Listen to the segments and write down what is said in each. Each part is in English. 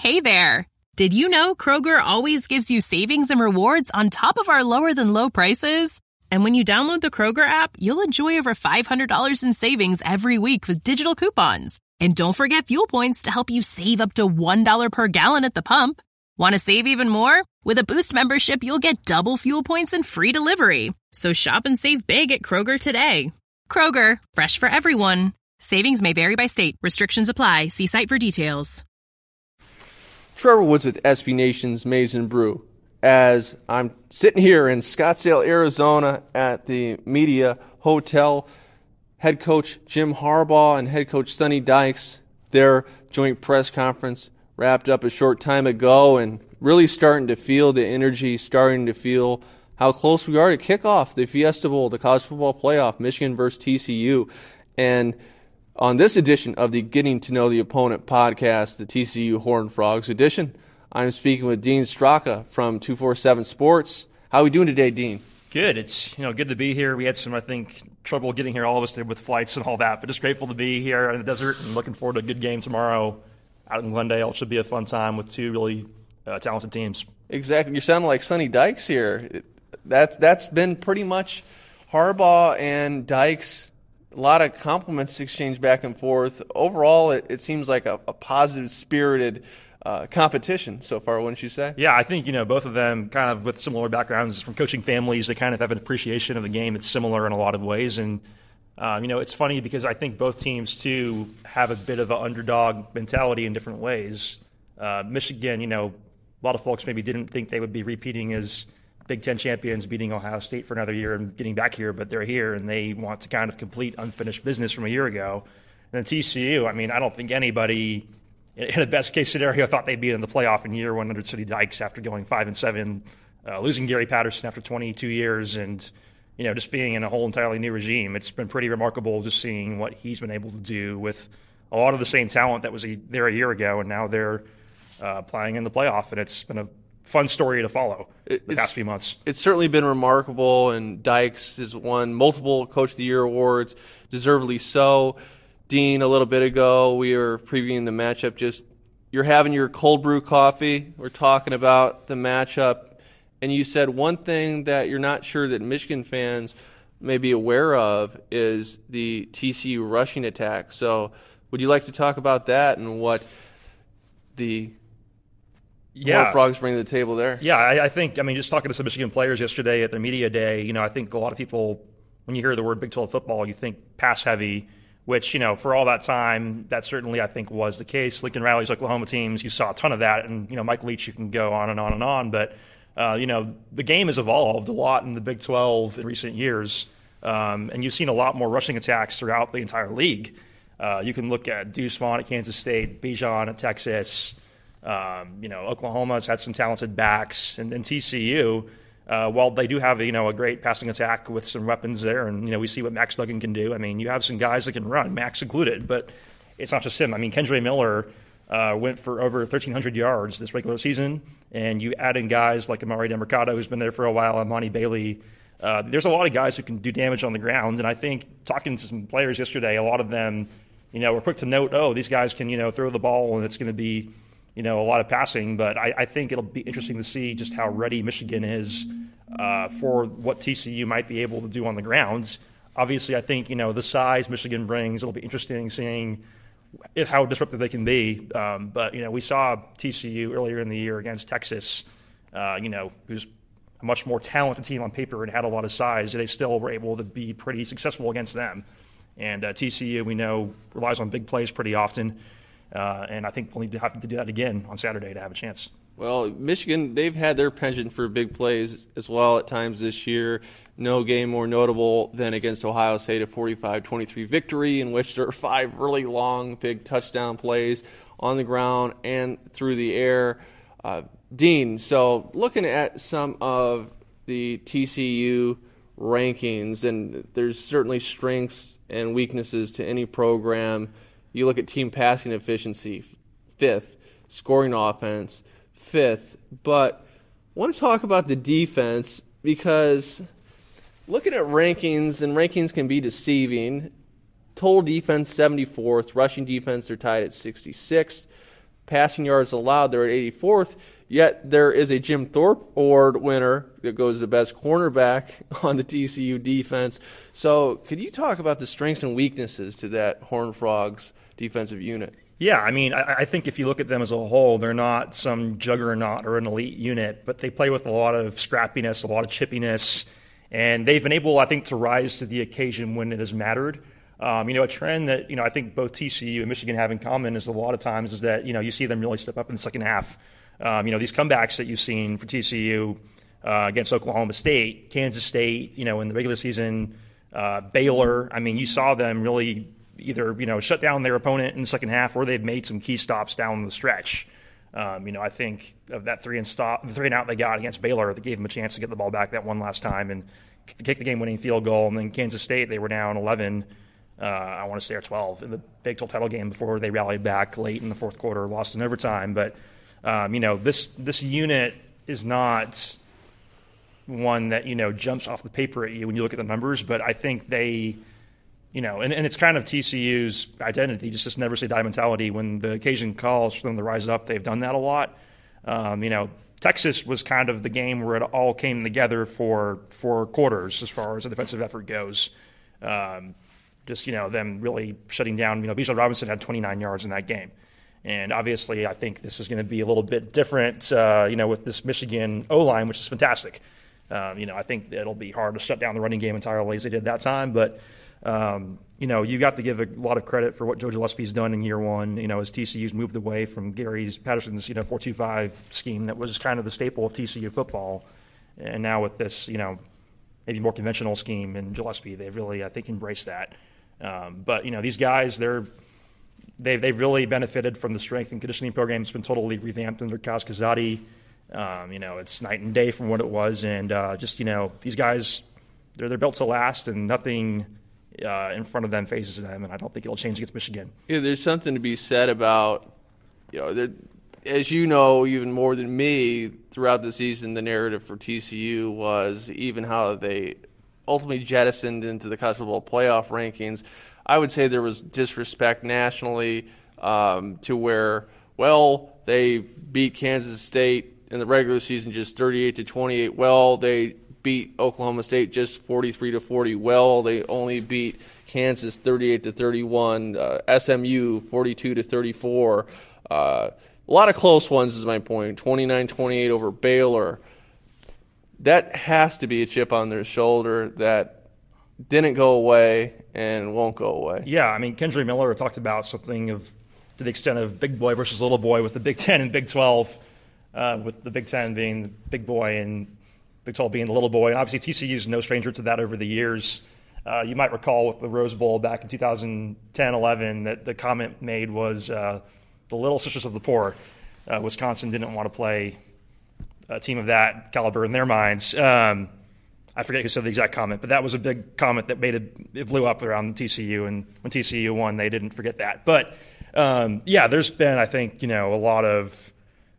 Hey there! Did you know Kroger always gives you savings and rewards on top of our lower-than-low prices? And when you download the Kroger app, you'll enjoy over $500 in savings every week with digital coupons. And don't forget fuel points to help you save up to $1 per gallon at the pump. Want to save even more? With a Boost membership, you'll get double fuel points and free delivery. So shop and save big at Kroger today. Kroger, fresh for everyone. Savings may vary by state. Restrictions apply. See site for details. Trevor Woods with SB Nation's Maize n Brew. As I'm sitting here in Scottsdale, Arizona at the Media Hotel, head coach Jim Harbaugh and head coach Sonny Dykes, their joint press conference wrapped up a short time ago, and really starting to feel the energy, starting to feel how close we are to kick off the Fiesta Bowl, the college football playoff, Michigan versus TCU. And on this edition of the Getting to Know the Opponent podcast, the TCU Horned Frogs edition, I'm speaking with Dean Straka from 247 Sports. How are we doing today, Dean? Good. It's good to be here. We had some, I think, trouble getting here, all of us did, with flights and all that, but just grateful to be here in the desert and looking forward to a good game tomorrow out in Glendale. It should be a fun time with two really talented teams. Exactly. You sound like Sonny Dykes here. That's been pretty much Harbaugh and Dykes. A lot of compliments exchanged back and forth. Overall, it seems like a positive, spirited competition so far, wouldn't you say? Yeah, I think, both of them kind of with similar backgrounds from coaching families. They kind of have an appreciation of the game that's similar in a lot of ways. And, it's funny because I think both teams, too, have a bit of an underdog mentality in different ways. Michigan, a lot of folks maybe didn't think they would be repeating as Big Ten champions, beating Ohio State for another year and getting back here, but they're here and they want to kind of complete unfinished business from a year ago. And then TCU, I don't think anybody in a best case scenario thought they'd be in the playoff in year one under Sonny Dykes after going 5-7, losing Gary Patterson after 22 years, and just being in a whole entirely new regime. It's been pretty remarkable just seeing what he's been able to do with a lot of the same talent that was there a year ago, and now they're playing in the playoff, and it's been a fun story to follow the past few months. It's certainly been remarkable, and Dykes has won multiple Coach of the Year awards, deservedly so. Dean, a little bit ago, we were previewing the matchup. You're having your cold brew coffee. We're talking about the matchup, and you said one thing that you're not sure that Michigan fans may be aware of is the TCU rushing attack. So would you like to talk about that and what the Horned Frogs bring to the table there? Yeah, I think, just talking to some Michigan players yesterday at the media day, I think a lot of people, when you hear the word Big 12 football, you think pass heavy, which, for all that time, that certainly, I think, was the case. Lincoln Riley's Oklahoma teams, you saw a ton of that, and, Mike Leach, you can go on and on and on, but, the game has evolved a lot in the Big 12 in recent years, and you've seen a lot more rushing attacks throughout the entire league. You can look at Deuce Vaughn at Kansas State, Bijan at Texas. Oklahoma's had some talented backs, and TCU, while they do have a great passing attack with some weapons there, and we see what Max Duggan can do. You have some guys that can run, Max included, but it's not just him. Kendra Miller went for over 1,300 yards this regular season, and you add in guys like Amari DeMercado, who's been there for a while, Amani Bailey. There's a lot of guys who can do damage on the ground, and I think talking to some players yesterday, a lot of them, were quick to note, these guys can throw the ball, and it's going to be a lot of passing, but I think it'll be interesting to see just how ready Michigan is for what TCU might be able to do on the grounds. Obviously, I think, the size Michigan brings, it'll be interesting seeing how disruptive they can be. But, we saw TCU earlier in the year against Texas, who's a much more talented team on paper and had a lot of size. They still were able to be pretty successful against them. And TCU, we know, relies on big plays pretty often. And I think we'll need to have to do that again on Saturday to have a chance. Well, Michigan, they've had their penchant for big plays as well at times this year. No game more notable than against Ohio State, a 45-23 victory in which there were 5 really long, big touchdown plays on the ground and through the air. Dean, so looking at some of the TCU rankings, and there's certainly strengths and weaknesses to any program. You look at team passing efficiency, 5th, scoring offense, 5th. But I want to talk about the defense because looking at rankings, and rankings can be deceiving, total defense 74th, rushing defense they're tied at 66th. passing yards allowed, they're at 84th. Yet there is a Jim Thorpe Award winner that goes to best cornerback on the TCU defense. So could you talk about the strengths and weaknesses to that Horned Frogs defensive unit? Yeah, I mean, I think if you look at them as a whole, they're not some juggernaut or an elite unit, but they play with a lot of scrappiness, a lot of chippiness, and they've been able, I think, to rise to the occasion when it has mattered. A trend that, I think both TCU and Michigan have in common is a lot of times is that, you see them really step up in the second half. These comebacks that you've seen for TCU against Oklahoma State, Kansas State, in the regular season, Baylor. I mean, you saw them really either, shut down their opponent in the second half or they've made some key stops down the stretch. I think of that the 3-and-out they got against Baylor that gave them a chance to get the ball back that one last time and kick the game-winning field goal. And then Kansas State, they were down 11, I want to say, or 12 in the Big 12 title game before they rallied back late in the fourth quarter, lost in overtime. But this unit is not one that, jumps off the paper at you when you look at the numbers, but I think they, and it's kind of TCU's identity, just never say die mentality. When the occasion calls for them to rise up, they've done that a lot. Texas was kind of the game where it all came together for 4 quarters as far as the defensive effort goes. Them really shutting down, Bijan Robinson had 29 yards in that game. And obviously, I think this is going to be a little bit different, with this Michigan O-line, which is fantastic. I think it'll be hard to shut down the running game entirely as they did that time. But, you got to give a lot of credit for what Joe Gillespie's done in year one, as TCU's moved away from Gary Patterson's, 4-2-5 scheme that was kind of the staple of TCU football. And now with this, maybe more conventional scheme in Gillespie, they've really, I think, embraced that. But, these guys, they've really benefited from the strength and conditioning program. It's been totally revamped under Kaz Kazadi. It's night and day from what it was. And these guys, they're built to last, and nothing in front of them phases them. And I don't think it'll change against Michigan. Yeah, there's something to be said about, as you know, even more than me, throughout the season, the narrative for TCU was even how they ultimately jettisoned into the college football playoff rankings. I would say there was disrespect nationally to where, they beat Kansas State in the regular season just 38-28. They beat Oklahoma State just 43-40. They only beat Kansas 38-31. SMU 42-34. A lot of close ones is my point. 29-28 over Baylor. That has to be a chip on their shoulder that didn't go away and won't go away. Yeah, I mean, Kendry Miller talked about something to the extent of big boy versus little boy with the Big Ten and Big 12, with the Big Ten being the big boy and Big 12 being the little boy. And obviously, TCU is no stranger to that over the years. You might recall with the Rose Bowl back in 2010-11 that the comment made was the Little Sisters of the Poor. Wisconsin didn't want to play a team of that caliber in their minds. I forget who said the exact comment, but that was a big comment that made it blew up around TCU, and when TCU won, they didn't forget that. But there's been, I think, a lot of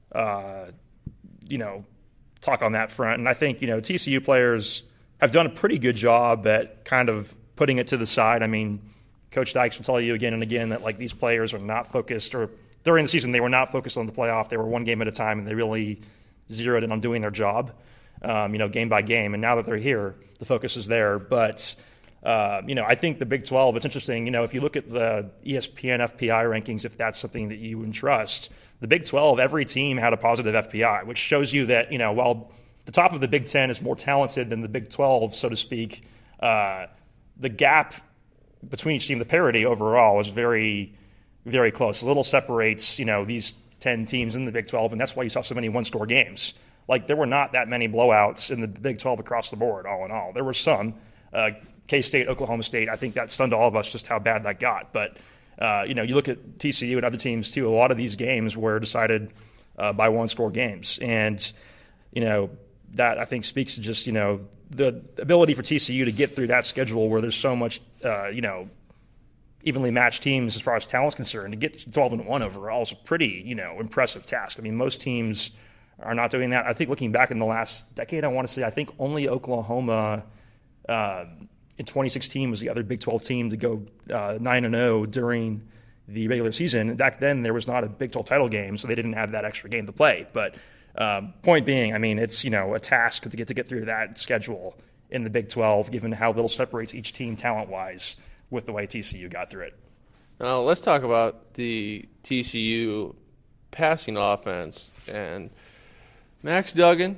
talk on that front, and I think TCU players have done a pretty good job at kind of putting it to the side. I mean, Coach Dykes will tell you again and again that these players are not focused, or during the season they were not focused on the playoff. They were one game at a time, and they really zeroed in on doing their job. Game by game. And now that they're here, the focus is there. But, I think the Big 12, it's interesting, if you look at the ESPN FPI rankings, if that's something that you entrust, the Big 12, every team had a positive FPI, which shows you that, while the top of the Big 10 is more talented than the Big 12, so to speak, the gap between each team, the parity overall, is very, very close. A little separates, these 10 teams in the Big 12, and that's why you saw so many one-score games. There were not that many blowouts in the Big 12 across the board, all in all. There were some. K-State, Oklahoma State, I think that stunned all of us just how bad that got. But, you look at TCU and other teams, too. A lot of these games were decided by one-score games. And, that, I think, speaks to just, the ability for TCU to get through that schedule where there's so much, evenly matched teams as far as talent's concerned. To get 12-1 overall is a pretty, impressive task. I mean, most teams are not doing that. I think looking back in the last decade, I want to say I think only Oklahoma in 2016 was the other Big 12 team to go 9-0 during the regular season. Back then, there was not a Big 12 title game, so they didn't have that extra game to play. But point being, I mean, it's a task to get through that schedule in the Big 12, given how little separates each team talent-wise with the way TCU got through it. Now let's talk about the TCU passing offense and Max Duggan.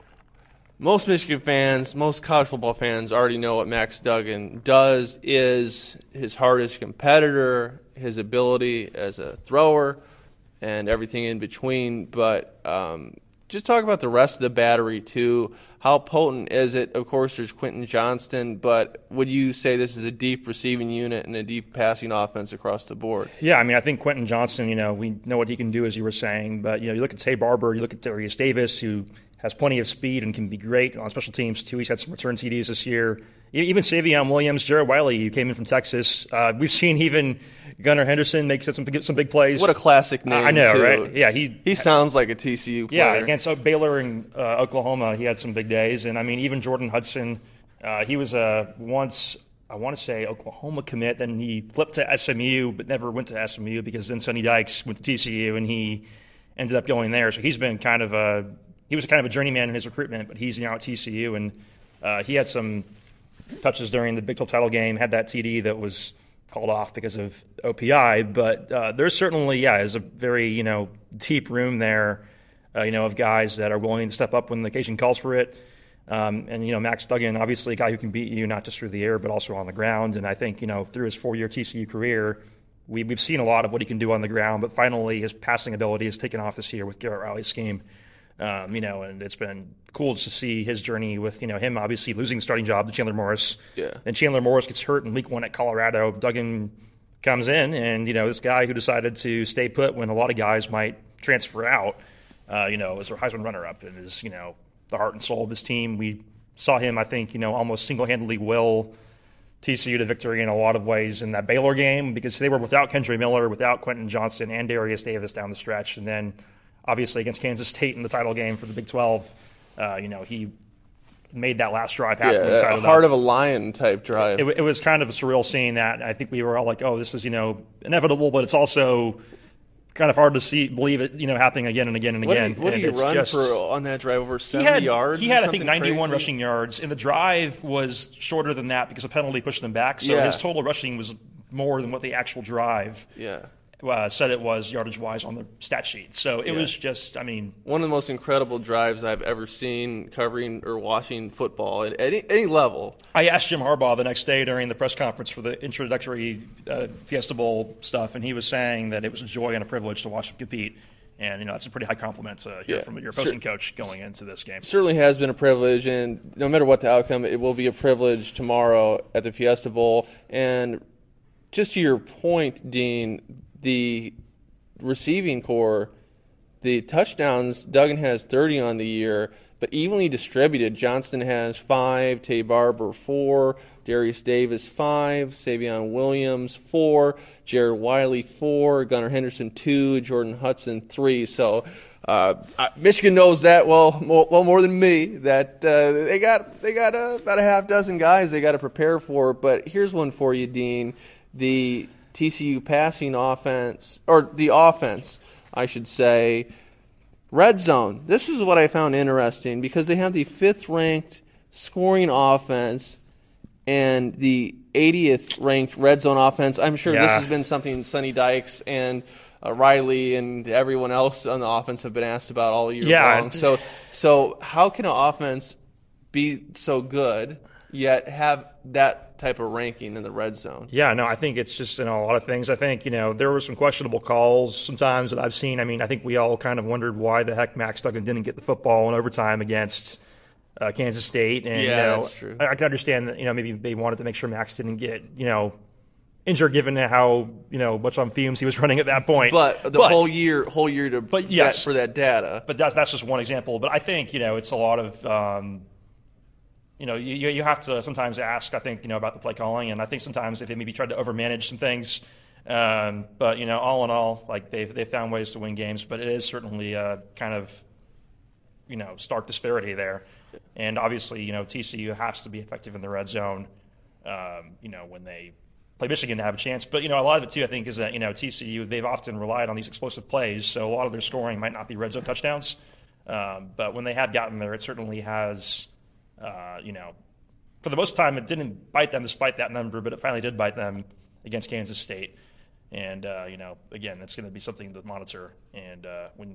Most Michigan fans, most college football fans already know what Max Duggan does, is his hardest competitor, his ability as a thrower, and everything in between. But just talk about the rest of the battery, too. How potent is it? Of course, there's Quentin Johnston, but would you say this is a deep receiving unit and a deep passing offense across the board? Yeah, I mean, I think Quentin Johnston, we know what he can do, as you were saying. But, you look at Tay Barber, you look at Darius Davis, who has plenty of speed and can be great on special teams, too. He's had some return TDs this year. Even Savion Williams, Jared Wiley, who came in from Texas. We've seen even Gunnar Henderson make some big plays. What a classic name, I know, too. right? Yeah, he sounds like a TCU player. Yeah, against Baylor and Oklahoma, he had some big days. And, I mean, even Jordan Hudson, he was once, I want to say, Oklahoma commit. Then he flipped to SMU, but never went to SMU because then Sonny Dykes went to TCU, and he ended up going there. So he's been he was kind of a journeyman in his recruitment, but he's now at TCU, and he had some touches during the Big 12 title game, had that TD that was called off because of OPI, but there's certainly, is a very, deep room there, of guys that are willing to step up when the occasion calls for it. And Max Duggan, obviously a guy who can beat you not just through the air, but also on the ground. And I think, through his 4-year TCU career, we've seen a lot of what he can do on the ground, but finally his passing ability has taken off this year with Garrett Riley's scheme. And it's been cool to see his journey with, him obviously losing the starting job to Chandler Morris. Yeah. And Chandler Morris gets hurt in week 1 at Colorado. Duggan comes in, and, this guy who decided to stay put when a lot of guys might transfer out, is a Heisman runner-up and is, the heart and soul of this team. We saw him, I think, almost single-handedly will TCU to victory in a lot of ways in that Baylor game because they were without Kendre Miller, without Quentin Johnston, and Darius Davis down the stretch. And then obviously against Kansas State in the title game for the Big 12, he made that last drive happen. Yeah, a heart of a lion type drive. It was kind of surreal seeing that. I think we were all like, oh, this is, inevitable, but it's also kind of hard to believe it, happening again and again and again. What did he run for on that drive? Over 70 yards? He had, I think, 91 rushing yards, and the drive was shorter than that because a penalty pushed them back. So his total rushing was more than what the actual drive said it was yardage-wise on the stat sheet. So it was just, one of the most incredible drives I've ever seen covering or watching football at any level. I asked Jim Harbaugh the next day during the press conference for the introductory Fiesta Bowl stuff, and he was saying that it was a joy and a privilege to watch him compete. And, it's a pretty high compliment to hear from your opposing coach going into this game. Certainly has been a privilege, and no matter what the outcome, it will be a privilege tomorrow at the Fiesta Bowl. And just to your point, Dean, the receiving core, the touchdowns, Duggan has 30 on the year, but evenly distributed. Johnston has 5, Tay Barber 4, Darius Davis 5, Savion Williams 4, Jared Wiley 4, Gunnar Henderson 2, Jordan Hudson 3. So Michigan knows that well more than me, that they got about a half dozen guys they got to prepare for. But here's one for you, Dean. The TCU passing offense, or the offense, I should say, red zone. This is what I found interesting because they have the 5th-ranked scoring offense and the 80th-ranked red zone offense. I'm sure this has been something Sonny Dykes and Riley and everyone else on the offense have been asked about all year long. So how can an offense be so good yet have that type of ranking in the red zone? Yeah, no, I think it's just a lot of things. I think, there were some questionable calls sometimes that I've seen. I think we all kind of wondered why the heck Max Duggan didn't get the football in overtime against Kansas State. And, that's true. I can understand that, maybe they wanted to make sure Max didn't get, injured given how, much on fumes he was running at that point. But the whole year for that data. But that's just one example. But I think, it's a lot of you have to sometimes ask, I think, about the play calling, and I think sometimes if they maybe tried to overmanage some things, but all in all, like they've found ways to win games, but it is certainly a kind of stark disparity there, and obviously TCU has to be effective in the red zone, when they play Michigan to have a chance. But, a lot of it, too, I think, is that, TCU, they've often relied on these explosive plays, so a lot of their scoring might not be red zone touchdowns. But when they have gotten there, it certainly has, for the most time, it didn't bite them despite that number, but it finally did bite them against Kansas State. And, again, it's going to be something to monitor. And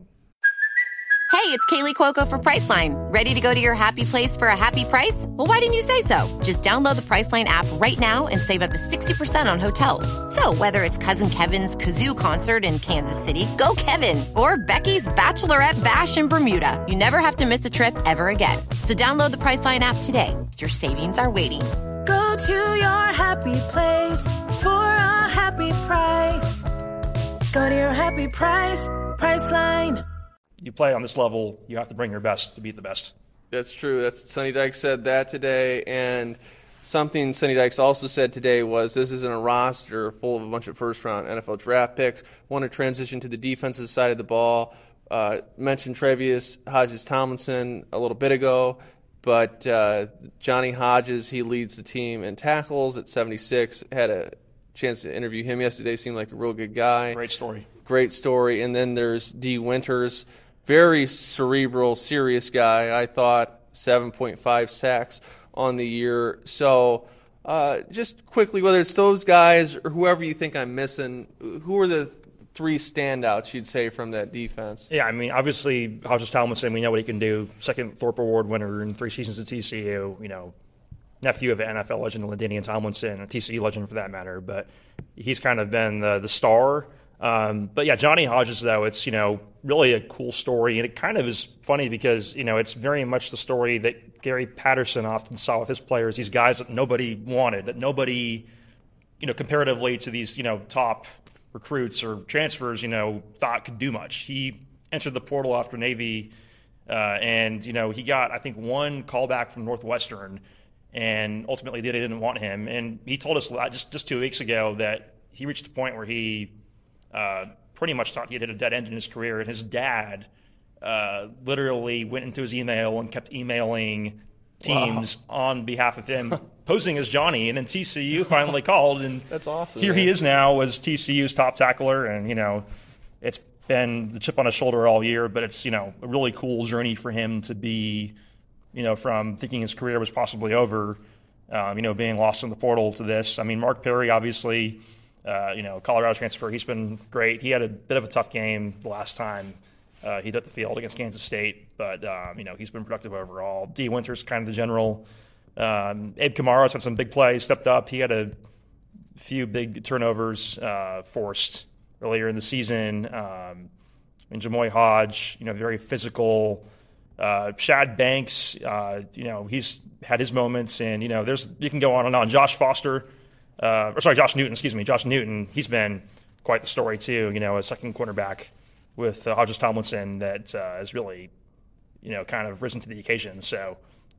Hey, it's Kaylee Cuoco for Priceline. Ready to go to your happy place for a happy price? Well, why didn't you say so? Just download the Priceline app right now and save up to 60% on hotels. So whether it's Cousin Kevin's Kazoo Concert in Kansas City, go Kevin, or Becky's Bachelorette Bash in Bermuda, you never have to miss a trip ever again. So download the Priceline app today. Your savings are waiting. Go to your happy place for a happy price. Go to your happy price, Priceline. You play on this level, you have to bring your best to beat the best. That's true. Sonny Dykes said that today, and something Sonny Dykes also said today was this isn't a roster full of a bunch of first-round NFL draft picks. Want to transition to the defensive side of the ball. Mentioned Tre'Vius Hodges-Tomlinson a little bit ago, but Johnny Hodges, he leads the team in tackles at 76. Had a chance to interview him yesterday. Seemed like a real good guy. Great story. Great story. And then there's D. Winters. Very cerebral, serious guy. I thought 7.5 sacks on the year. So just quickly, whether it's those guys or whoever you think I'm missing, who are the three standouts you'd say from that defense? Yeah, I mean, obviously, Hodges-Tomlinson, we know what he can do. Second Thorpe Award winner in 3 seasons at TCU, nephew of an NFL legend, LaDainian Tomlinson, a TCU legend for that matter. But he's kind of been the star. But yeah, Johnny Hodges, though, it's, really a cool story. And it kind of is funny because, it's very much the story that Gary Patterson often saw with his players, these guys that nobody wanted, that nobody, comparatively to these, top recruits or transfers, thought could do much. He entered the portal after Navy, and, he got, I think, one callback from Northwestern, and ultimately they didn't want him. And he told us just 2 weeks ago that he reached the point where he pretty much thought he had hit a dead end in his career, and his dad literally went into his email and kept emailing teams on behalf of him, posing as Johnny, and then TCU finally called, and that's awesome. Here he is now as TCU's top tackler, and it's been the chip on his shoulder all year, but it's a really cool journey for him to be, from thinking his career was possibly over, being lost in the portal to this. I mean, Mark Perry, obviously. Colorado transfer, he's been great. He had a bit of a tough game the last time he took the field against Kansas State, but, he's been productive overall. D. Winters, kind of the general. Abe Kamara's had some big plays, stepped up. He had a few big turnovers forced earlier in the season. And Jamoy Hodge, very physical. Shad Banks, he's had his moments, and, you can go on and on. Josh Newton, Josh Newton, he's been quite the story too, a second cornerback with Hodges-Tomlinson that has really, kind of risen to the occasion. So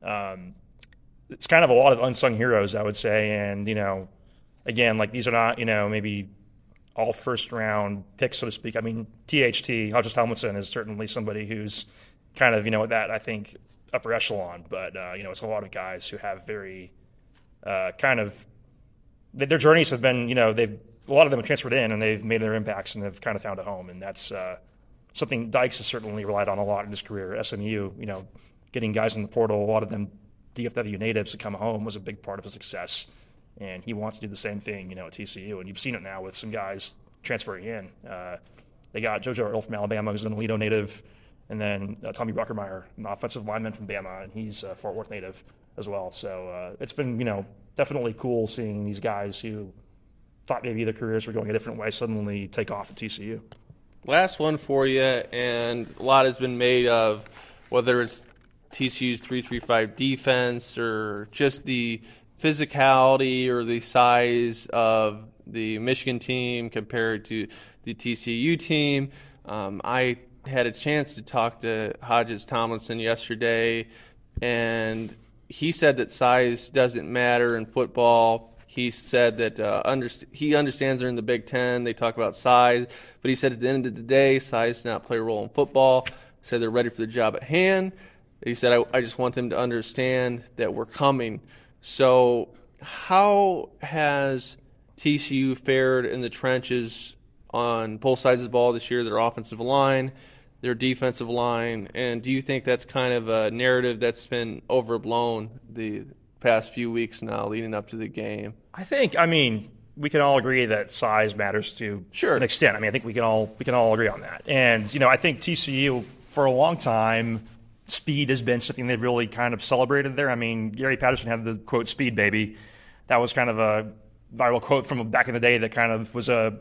it's kind of a lot of unsung heroes, I would say. And, again, like these are not, maybe all first-round picks, so to speak. I mean, THT, Hodges-Tomlinson, is certainly somebody who's kind of, that I think upper echelon. But, it's a lot of guys who have very kind of – their journeys have been, a lot of them have transferred in and they've made their impacts and have kind of found a home. And that's something Dykes has certainly relied on a lot in his career. SMU, getting guys in the portal, a lot of them DFW natives to come home was a big part of his success. And he wants to do the same thing, at TCU. And you've seen it now with some guys transferring in. They got JoJo Earl from Alabama, who's an Alito native, and then Tommy Bruckermeyer, an offensive lineman from Bama, and he's a Fort Worth native as well. So it's been, definitely cool seeing these guys who thought maybe their careers were going a different way suddenly take off at TCU. Last one for you, and a lot has been made of whether it's TCU's 3-3-5 defense or just the physicality or the size of the Michigan team compared to the TCU team. I had a chance to talk to Hodges-Tomlinson yesterday, and he said that size doesn't matter in football. He said that he understands they're in the Big Ten. They talk about size. But he said at the end of the day, size does not play a role in football. He said they're ready for the job at hand. He said, I just want them to understand that we're coming. So how has TCU fared in the trenches on both sides of the ball this year, their offensive line, their defensive line, and do you think that's kind of a narrative that's been overblown the past few weeks now leading up to the game? I mean, we can all agree that size matters to an extent. I mean, I think we can all agree on that. And, I think TCU, for a long time, speed has been something they've really kind of celebrated there. I mean, Gary Patterson had the quote, "speed, baby." That was kind of a viral quote from back in the day that kind of was a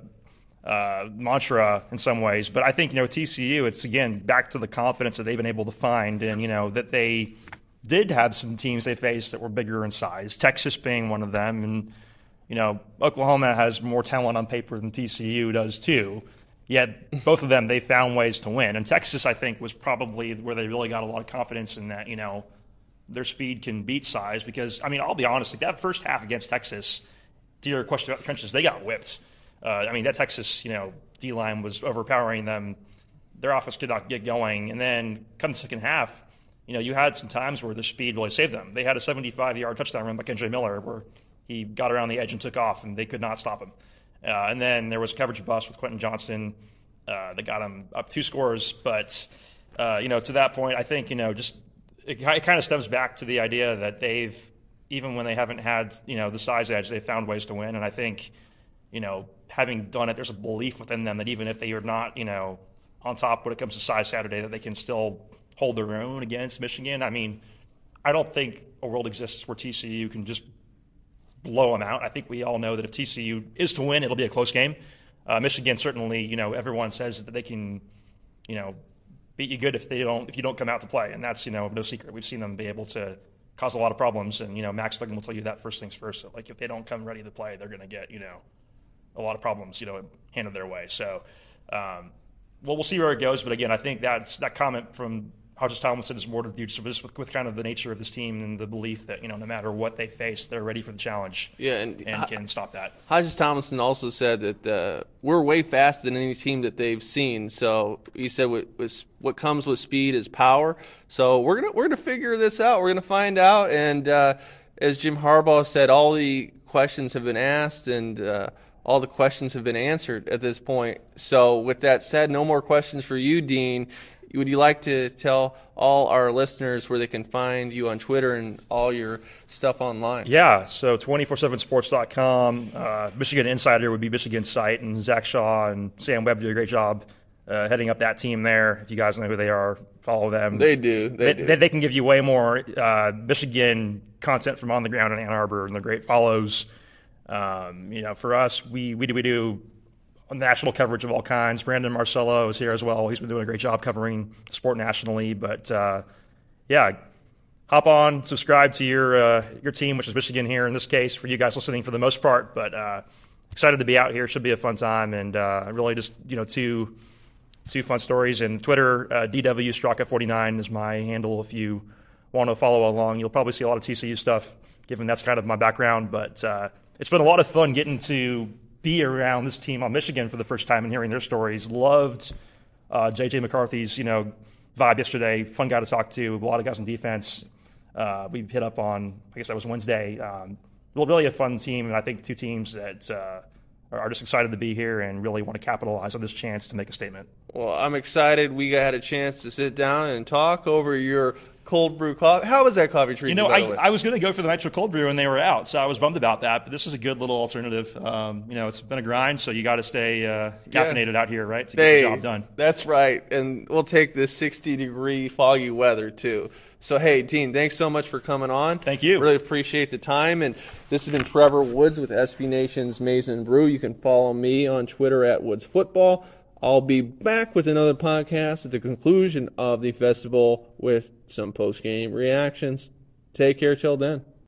mantra in some ways. But I think, TCU, it's, again, back to the confidence that they've been able to find and, that they did have some teams they faced that were bigger in size, Texas being one of them. And, Oklahoma has more talent on paper than TCU does too. Yet both of them, they found ways to win. And Texas, I think, was probably where they really got a lot of confidence in that, their speed can beat size. Because, I mean, I'll be honest, like that first half against Texas, to your question about the trenches, they got whipped. That Texas, D-line was overpowering them. Their offense could not get going. And then come the second half, you had some times where the speed really saved them. They had a 75-yard touchdown run by Kendre Miller where he got around the edge and took off, and they could not stop him. And then there was a coverage bust with Quentin Johnston that got him up 2 scores. But, to that point, I think, it kind of stems back to the idea that they've, even when they haven't had, the size edge, they've found ways to win. And I think, having done it, there's a belief within them that even if they are not, on top when it comes to size Saturday, that they can still hold their own against Michigan. I mean, I don't think a world exists where TCU can just blow them out. I think we all know that if TCU is to win, it'll be a close game. Michigan certainly, everyone says that they can, beat you good if you don't come out to play, and that's no secret. We've seen them be able to cause a lot of problems, and Max Duggan will tell you that first things first. So, like if they don't come ready to play, they're going to get a lot of problems handed their way. So, we'll see where it goes. But again, I think that comment from Hodges Tomlinson is more to do just with kind of the nature of this team and the belief that no matter what they face, they're ready for the challenge. Yeah, and can stop that. Hodges Tomlinson also said that we're way faster than any team that they've seen. So he said what comes with speed is power. So we're gonna figure this out. We're gonna find out. And as Jim Harbaugh said, all the questions have been asked and all the questions have been answered at this point. So with that said, no more questions for you, Dean. Would you like to tell all our listeners where they can find you on Twitter and all your stuff online? Yeah, so 247sports.com. Michigan Insider would be Michigan's site, and Zach Shaw and Sam Webb do a great job heading up that team there. If you guys know who they are, follow them. They do. They can give you way more Michigan content from on the ground in Ann Arbor, and they're great follows. For us, we do national coverage of all kinds. Brandon Marcello is here as well. He's been doing a great job covering the sport nationally. But, hop on, subscribe to your team, which is Michigan here in this case, for you guys listening for the most part. But excited to be out here. Should be a fun time. And really just, two fun stories. And Twitter, DW Straka49 is my handle if you want to follow along. You'll probably see a lot of TCU stuff, given that's kind of my background. But it's been a lot of fun getting to be around this team on Michigan for the first time and hearing their stories. Loved J.J. McCarthy's, vibe yesterday. Fun guy to talk to. A lot of guys on defense. We hit up on, I guess that was Wednesday. Really a fun team, and I think 2 teams that are just excited to be here and really want to capitalize on this chance to make a statement. Well, I'm excited. We had a chance to sit down and talk over your cold brew coffee. How was that coffee treated? I was going to go for the Nitro Cold Brew and they were out, so I was bummed about that. But this is a good little alternative. It's been a grind, so you got to stay caffeinated out here, right, to get the job done. That's right, and we'll take this 60-degree foggy weather too. So, hey, Dean, thanks so much for coming on. Thank you. Really appreciate the time. And this has been Trevor Woods with SB Nation's Maize n Brew. You can follow me on Twitter at WoodsFootball. I'll be back with another podcast at the conclusion of the festival with some post-game reactions. Take care till then.